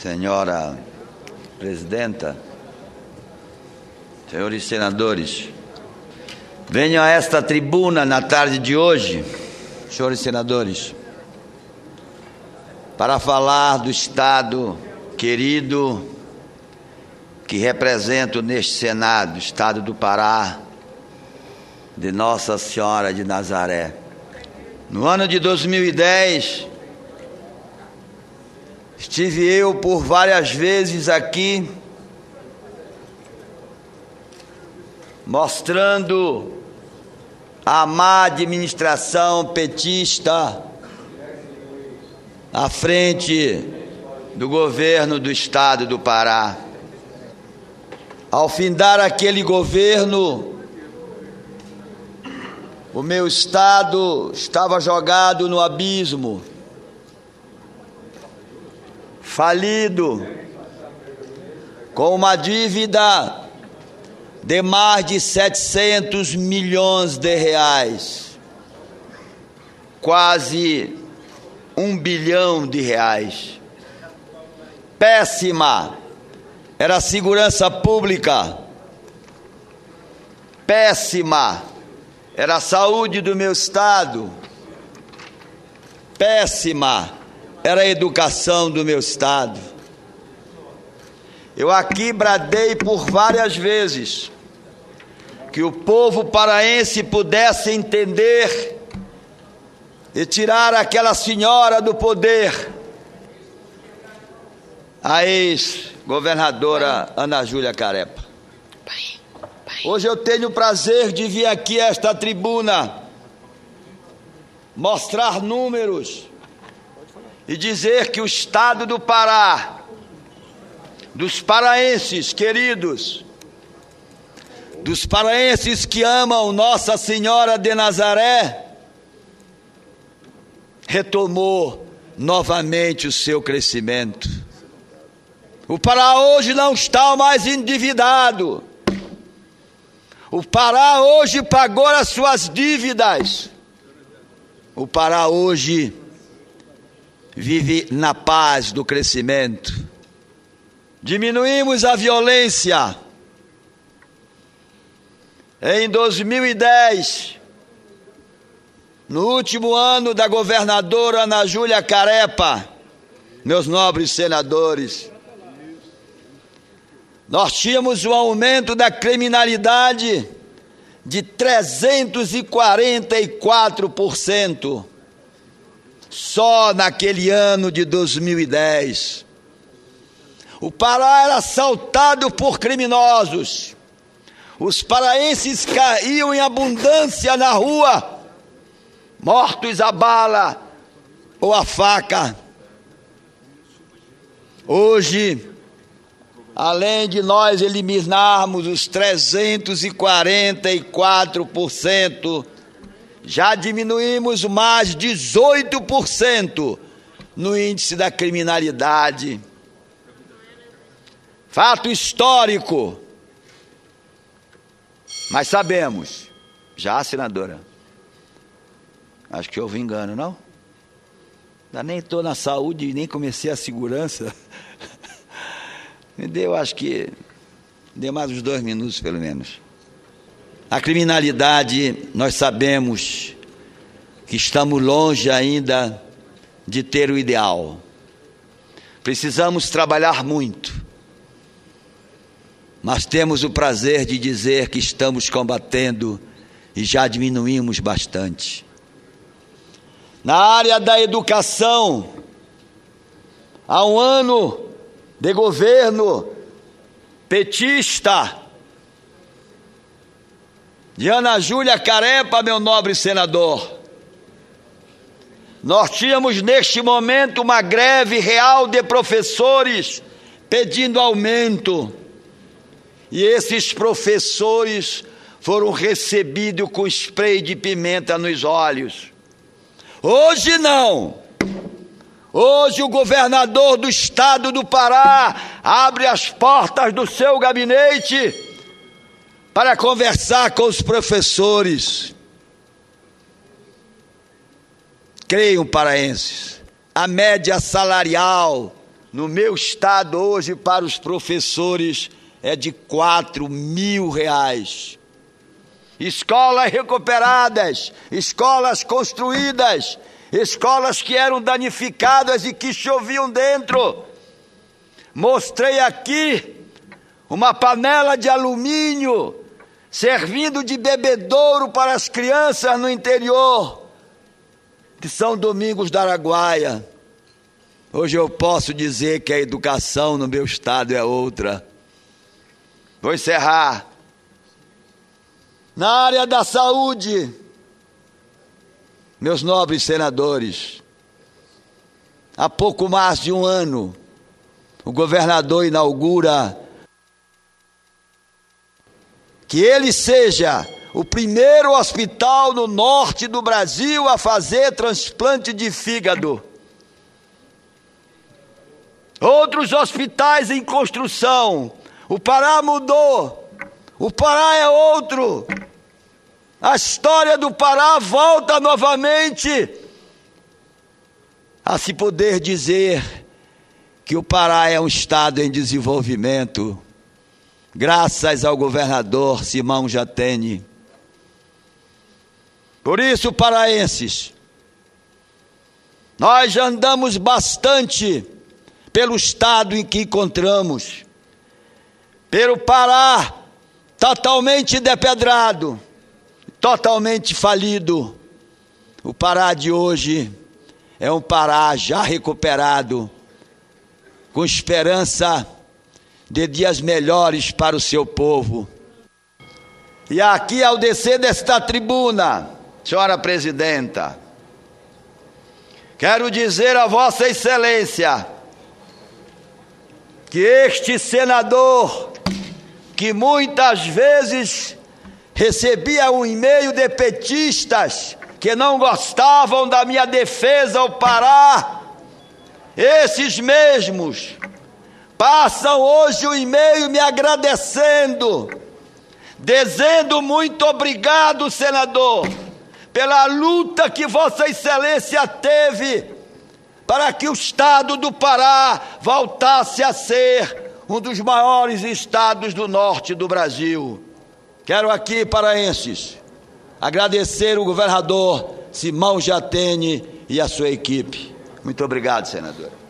Senhora Presidenta, senhores senadores, venho a esta tribuna na tarde de hoje, senhores senadores, para falar do Estado querido que represento neste Senado, Estado do Pará, de Nossa Senhora de Nazaré. No ano de 2010, estive eu por várias vezes aqui, mostrando a má administração petista à frente do governo do Estado do Pará. Ao findar aquele governo, o meu Estado estava jogado no abismo, falido, com uma dívida de mais de 700 milhões de reais, quase 1 bilhão de reais. Péssima era a segurança pública, péssima era a saúde do meu Estado, péssima era a educação do meu Estado. Eu aqui bradei por várias vezes que o povo paraense pudesse entender e tirar aquela senhora do poder, a ex-governadora Ana Júlia Carepa. Hoje eu tenho o prazer de vir aqui a esta tribuna mostrar números e dizer que o Estado do Pará, dos paraenses queridos, dos paraenses que amam Nossa Senhora de Nazaré, retomou novamente o seu crescimento. O Pará hoje não está mais endividado. O Pará hoje pagou as suas dívidas. O Pará hoje vive na paz do crescimento. Diminuímos a violência. Em 2010, no último ano da governadora Ana Júlia Carepa, meus nobres senadores, nós tínhamos um aumento da criminalidade de 344%. Só naquele ano de 2010. O Pará era assaltado por criminosos. Os paraenses caíam em abundância na rua, mortos a bala ou a faca. Hoje, além de nós eliminarmos os 344%, já diminuímos mais 18% no índice da criminalidade. Fato histórico. Mas sabemos, já, senadora, acho que houve engano, não? Ainda nem estou na saúde e nem comecei a segurança. Me deu, acho que, deu mais uns 2 minutos pelo menos. A criminalidade, nós sabemos que estamos longe ainda de ter o ideal. Precisamos trabalhar muito, mas temos o prazer de dizer que estamos combatendo e já diminuímos bastante. Na área da educação, há um ano de governo petista de Ana Júlia Carepa, meu nobre senador, nós tínhamos neste momento uma greve real de professores pedindo aumento, e esses professores foram recebidos com spray de pimenta nos olhos. Hoje não. Hoje o governador do Estado do Pará abre as portas do seu gabinete para conversar com os professores. Creiam, paraenses, a média salarial no meu estado hoje para os professores é de R$4.000. Escolas recuperadas, escolas construídas, escolas que eram danificadas e que choviam dentro. Mostrei aqui uma panela de alumínio servindo de bebedouro para as crianças no interior de São Domingos do Araguaia. Hoje eu posso dizer que a educação no meu estado é outra. Vou encerrar. Na área da saúde, meus nobres senadores, há pouco mais de um ano, o governador inaugura que ele seja o primeiro hospital no norte do Brasil a fazer transplante de fígado. Outros hospitais em construção. O Pará mudou. O Pará é outro. A história do Pará volta novamente a se poder dizer que o Pará é um estado em desenvolvimento, graças ao governador Simão Jatene. Por isso, paraenses, nós já andamos bastante pelo estado em que encontramos, pelo Pará totalmente depedrado, totalmente falido. O Pará de hoje é um Pará já recuperado, com esperança de dias melhores para o seu povo. E aqui, ao descer desta tribuna, senhora presidenta, quero dizer a Vossa Excelência que este senador, que muitas vezes recebia um e-mail de petistas que não gostavam da minha defesa ao Pará, esses mesmos passam hoje o e-mail me agradecendo, dizendo muito obrigado, senador, pela luta que Vossa Excelência teve para que o estado do Pará voltasse a ser um dos maiores estados do norte do Brasil. Quero aqui, paraenses, agradecer o governador Simão Jatene e a sua equipe. Muito obrigado, senador.